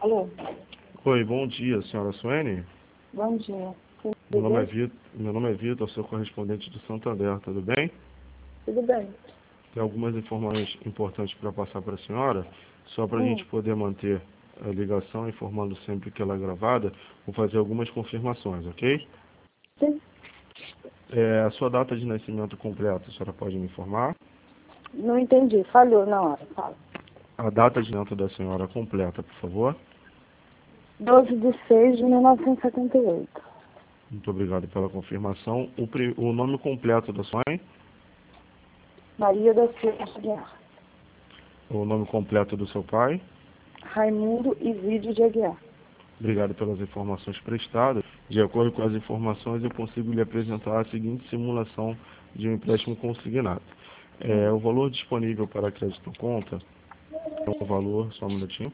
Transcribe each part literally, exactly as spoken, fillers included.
Alô, Oi, bom dia, senhora Suene. bom dia. Meu Tudo nome é bem? Vitor, meu nome é Vitor, sou correspondente do Santander, tudo bem? Tudo bem. Tem algumas informações importantes para passar para a senhora, só para a Hum, gente poder manter a ligação, informando sempre que ela é gravada, vou fazer algumas confirmações, ok? sim, É, a sua data de nascimento completa, a senhora pode me informar? não entendi. Falhou na hora. Fala. A data de nascimento da senhora completa, por favor. doze de seis de mil novecentos e setenta e oito. Muito obrigado pela confirmação. O, pri- o nome completo da sua mãe, Maria da Silva Aguiar. o nome completo do seu pai. Raimundo Isídio de Aguiar. Obrigado pelas informações prestadas. De acordo com as informações, eu consigo lhe apresentar a seguinte simulação de um empréstimo consignado. É, Hum, o valor disponível para crédito conta é um valor, só um minutinho,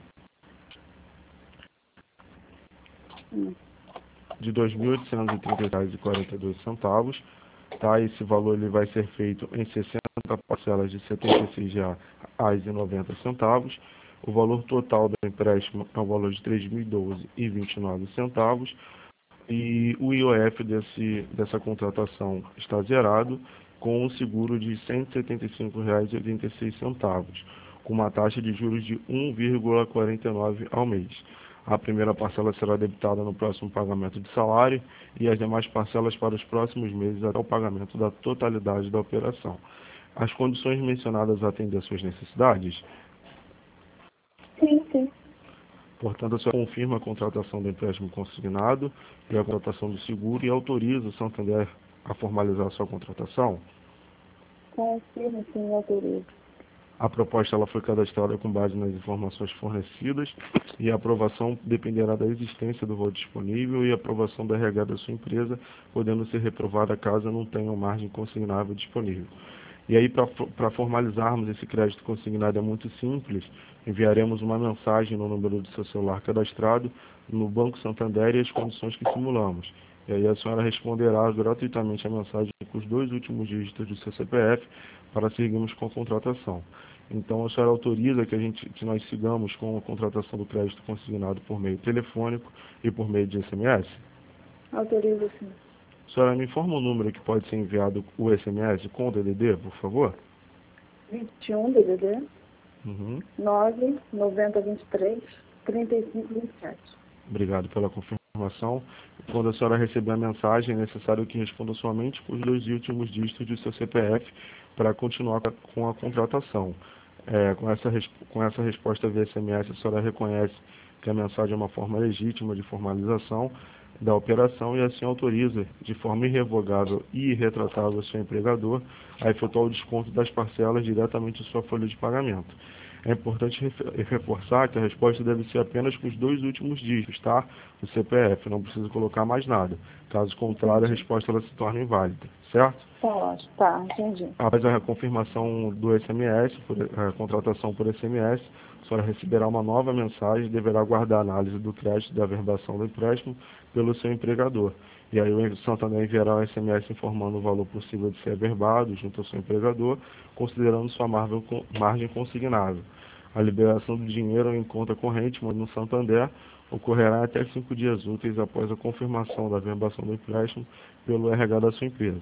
hum, de dois mil oitocentos e trinta reais e quarenta e dois centavos. Tá? Esse valor ele vai ser feito em sessenta parcelas de setenta e seis reais e noventa centavos. O valor total do empréstimo é o valor de três mil e doze reais e vinte e nove centavos. E o I O F desse, dessa contratação está zerado com um seguro de cento e setenta e cinco reais e oitenta e seis centavos, com uma taxa de juros de um vírgula quarenta e nove ao mês. A primeira parcela será debitada no próximo pagamento de salário e as demais parcelas para os próximos meses até o pagamento da totalidade da operação. As condições mencionadas atendem às suas necessidades. sim, sim. Portanto, a senhora confirma a contratação do empréstimo consignado e a contratação do seguro e autoriza o Santander a formalizar a sua contratação. Confirmo, sim, autorizo. A proposta ela foi cadastrada com base nas informações fornecidas e a aprovação dependerá da existência do valor disponível e a aprovação da R H da sua empresa, podendo ser reprovada caso não tenha margem consignável disponível. E aí, para formalizarmos esse crédito consignado é muito simples, enviaremos uma mensagem no número do seu celular cadastrado no Banco Santander e as condições que simulamos. E aí a senhora responderá gratuitamente a mensagem com os dois últimos dígitos do seu C P F para seguirmos com a contratação. Então a senhora autoriza que, a gente, que nós sigamos com a contratação do crédito consignado por meio telefônico e por meio de S M S? Autorizo, sim. A senhora me informa o número que pode ser enviado o S M S com o D D D, por favor? vinte e um, D D D, Uhum. nove, noventa, vinte e três, trinta e cinco, vinte e sete. Obrigado pela confirmação. Quando a senhora receber a mensagem, é necessário que responda somente com os dois últimos dígitos do seu C P F para continuar com a contratação. É, com, essa, com essa resposta via S M S, a senhora reconhece que a mensagem é uma forma legítima de formalização da operação e assim autoriza, de forma irrevogável e irretratável, o seu empregador a efetuar o desconto das parcelas diretamente em sua folha de pagamento. É importante reforçar que a resposta deve ser apenas com os dois últimos dígitos, tá? Do C P F, não precisa colocar mais nada. Caso contrário, a Entendi. resposta ela se torna inválida, certo? Tá ótimo. Tá, entendi. Após a confirmação do S M S, por, a contratação por S M S, a senhora receberá uma nova mensagem e deverá aguardar a análise do crédito e da averbação do empréstimo pelo seu empregador. E aí o Santander enviará um S M S informando o valor possível de ser averbado junto ao seu empregador, considerando sua margem consignável. A liberação do dinheiro em conta corrente, mas no Santander, ocorrerá até cinco dias úteis após a confirmação da averbação do empréstimo pelo R H da sua empresa.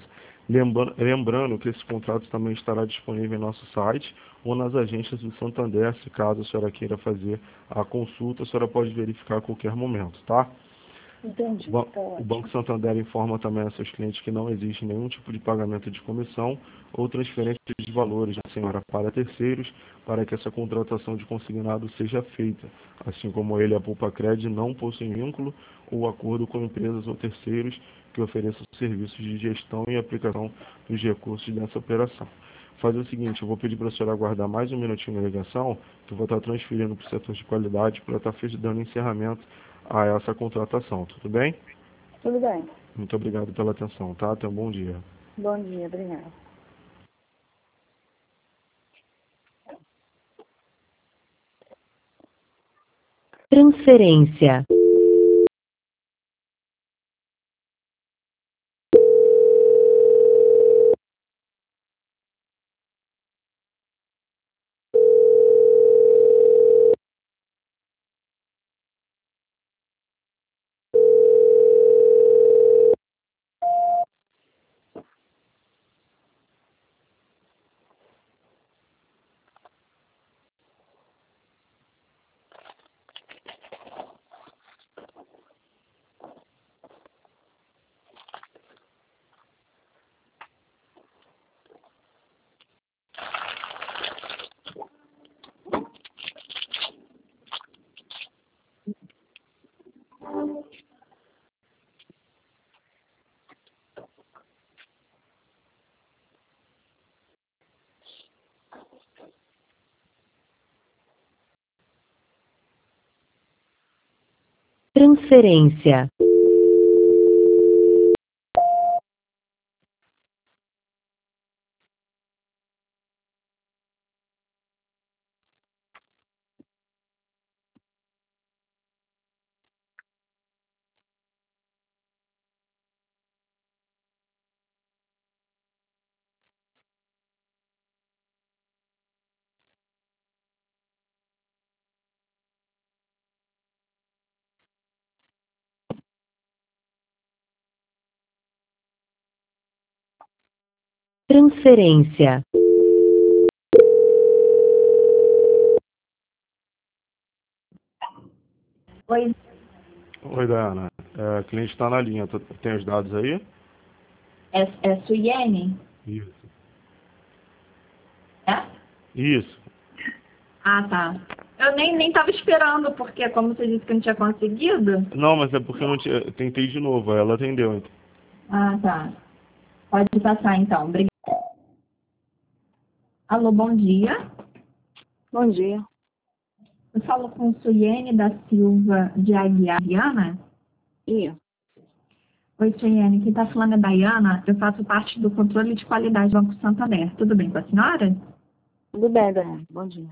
Lembrando que esse contrato também estará disponível em nosso site ou nas agências do Santander, se caso a senhora queira fazer a consulta, a senhora pode verificar a qualquer momento, tá? Entendi. Tá O Banco ótimo. Santander informa também a seus clientes que não existe nenhum tipo de pagamento de comissão ou transferência de valores da senhora para terceiros para que essa contratação de consignado seja feita, assim como ele e a Poupa Cred não possuem vínculo ou acordo com empresas ou terceiros que ofereçam serviços de gestão e aplicação dos recursos dessa operação. Fazer o seguinte, eu vou pedir para a senhora aguardar mais um minutinho na ligação, que eu vou estar transferindo para o setor de qualidade para estar dando encerramento a essa contratação, tudo bem? Tudo bem. Muito obrigado pela atenção, tá? Tenha um bom dia. Bom dia, obrigada. Transferência. Transferência. Transferência. Oi, Oi, Dayana. É, a cliente está na linha. Tu- Tem os dados aí? é, é Suiene? Isso. É? Isso. Ah, tá. Eu nem, nem tava esperando, porque como você disse que não tinha conseguido. Não, mas é porque eu não tinha, tentei de novo. Aí ela atendeu. Então. Ah, tá. Pode passar então. Obrigada. Alô, bom dia. Bom dia. Eu falo com Suiene da Silva de Aguiar Viana. E Oi, Suiene. Quem está falando é Dayana. Eu faço parte do controle de qualidade do Banco Santander. Tudo bem com a senhora? tudo bem, Daiane? Bom dia.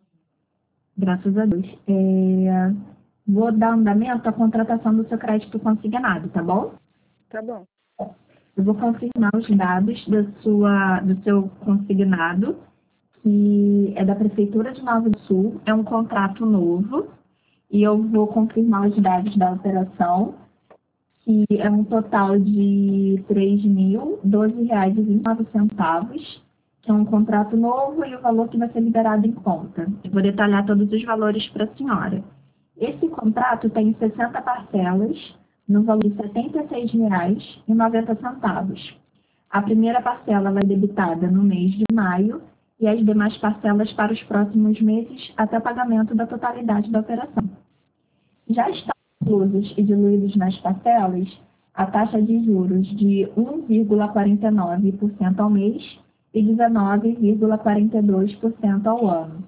Graças a Deus. É, Vou dar andamento à contratação do seu crédito consignado, tá bom? Tá bom. Eu vou confirmar os dados da sua, do seu consignado, que é da Prefeitura de Nova do Sul, é um contrato novo, e eu vou confirmar os dados da operação, que é um total de três mil e doze reais e vinte e nove centavos, que é um contrato novo e o valor que vai ser liberado em conta. Eu vou detalhar todos os valores para a senhora. Esse contrato tem sessenta parcelas, no valor de setenta e seis reais e noventa centavos. A primeira parcela vai debitada no mês de maio e as demais parcelas para os próximos meses até o pagamento da totalidade da operação. Já estão inclusos e diluídos nas parcelas a taxa de juros de um vírgula quarenta e nove por cento ao mês e dezenove vírgula quarenta e dois por cento ao ano.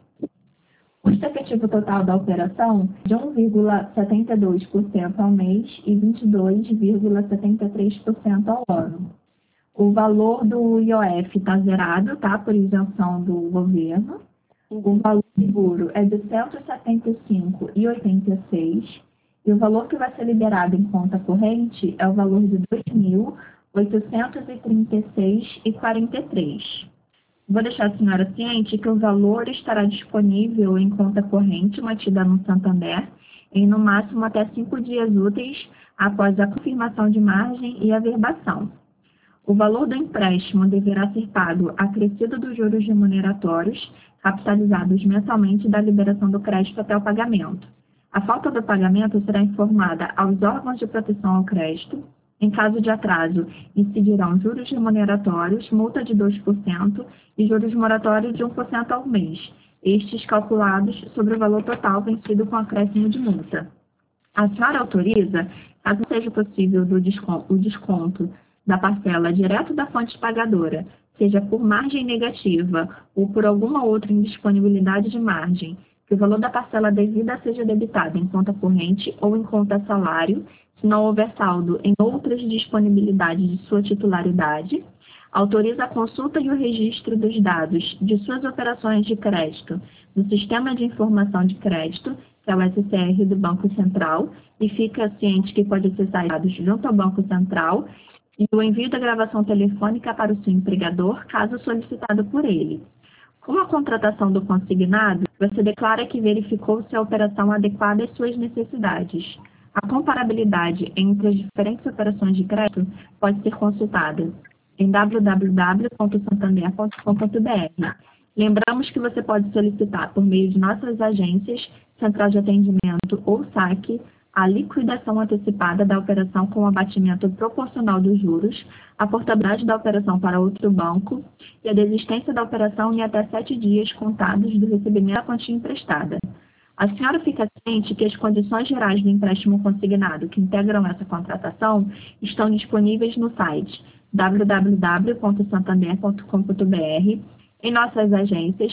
O custo efetivo total da operação é de um vírgula setenta e dois por cento ao mês e vinte e dois vírgula setenta e três por cento ao ano. O valor do I O F está zerado, tá? Por isenção do governo. O valor seguro é de cento e setenta e cinco reais e oitenta e seis centavos. E o valor que vai ser liberado em conta corrente é o valor de dois mil oitocentos e trinta e seis reais e quarenta e três centavos. Vou deixar a senhora ciente que o valor estará disponível em conta corrente mantida no Santander em no máximo até cinco dias úteis após a confirmação de margem e averbação. O valor do empréstimo deverá ser pago acrescido dos juros remuneratórios capitalizados mensalmente da liberação do crédito até o pagamento. A falta do pagamento será informada aos órgãos de proteção ao crédito. Em caso de atraso, incidirão juros remuneratórios, multa de dois por cento e juros moratórios de um por cento ao mês, estes calculados sobre o valor total vencido com acréscimo de multa. A senhora autoriza, caso seja possível do desconto, o desconto da parcela direto da fonte pagadora, seja por margem negativa ou por alguma outra indisponibilidade de margem, que o valor da parcela devida seja debitado em conta corrente ou em conta salário, se não houver saldo em outras disponibilidades de sua titularidade, autoriza a consulta e o registro dos dados de suas operações de crédito no Sistema de Informação de Crédito, que é o S C R do Banco Central, e fica ciente que pode acessar dados junto ao Banco Central e o envio da gravação telefônica para o seu empregador, caso solicitado por ele. Com a contratação do consignado, você declara que verificou se a operação é adequada às suas necessidades. A comparabilidade entre as diferentes operações de crédito pode ser consultada em w w w ponto santander ponto com ponto b r. Lembramos que você pode solicitar, por meio de nossas agências, central de atendimento ou saque, a liquidação antecipada da operação com abatimento proporcional dos juros, a portabilidade da operação para outro banco e a desistência da operação em até sete dias contados do recebimento da quantia emprestada. A senhora fica ciente que as condições gerais do empréstimo consignado que integram essa contratação estão disponíveis no site w w w ponto santander ponto com ponto b r, em nossas agências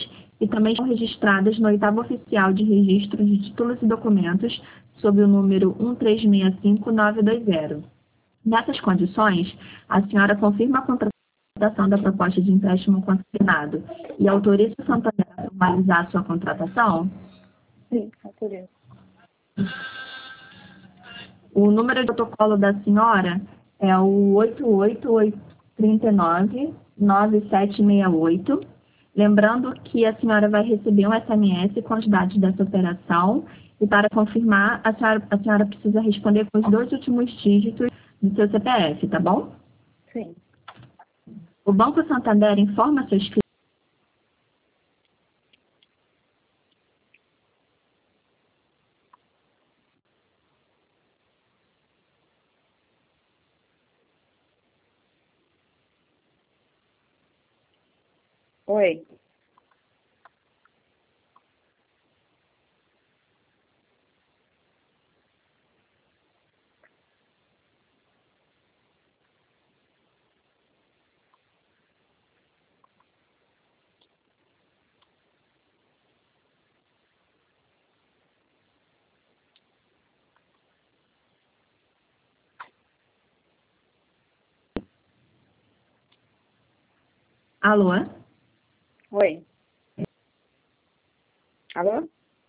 e também estão registradas no oitavo oficial de registro de títulos e documentos sob o número um três seis cinco nove dois zero. Nessas condições, a senhora confirma a contratação da proposta de empréstimo consignado e autoriza o Santander a formalizar a sua contratação? Sim, autorizo. O número de protocolo da senhora é o oito oito três nove nove sete seis oito. Lembrando que a senhora vai receber um S M S com os dados dessa operação e para confirmar, a senhora, a senhora precisa responder com os dois últimos dígitos do seu C P F, tá bom? Sim. O Banco Santander informa seus clientes. Oi. Alô? Oi. Alô?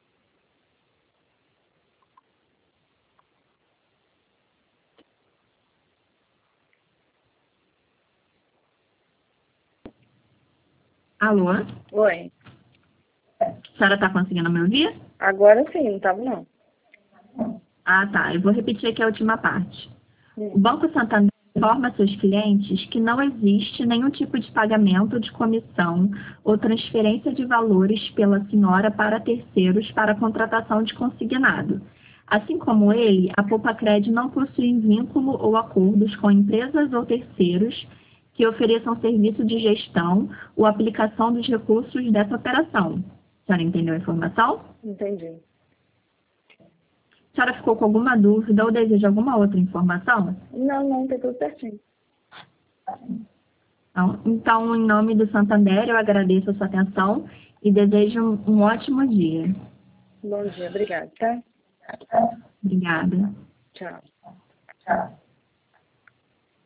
Alô? Oi. A senhora está conseguindo me ouvir? Agora sim, não estava não. Ah, tá. Eu vou repetir aqui a última parte. O Hum. Banco Santander informa seus clientes que não existe nenhum tipo de pagamento de comissão ou transferência de valores pela senhora para terceiros para a contratação de consignado. Assim como ele, a Poupa-Cred não possui vínculo ou acordos com empresas ou terceiros que ofereçam serviço de gestão ou aplicação dos recursos dessa operação. A senhora entendeu a informação? Entendi. A senhora ficou com alguma dúvida ou deseja alguma outra informação? Não, não, tá tudo certinho. Então, então, em nome do Santander, eu agradeço a sua atenção e desejo um, um ótimo dia. Bom dia, obrigada, tá? Obrigada. Tchau. Tchau.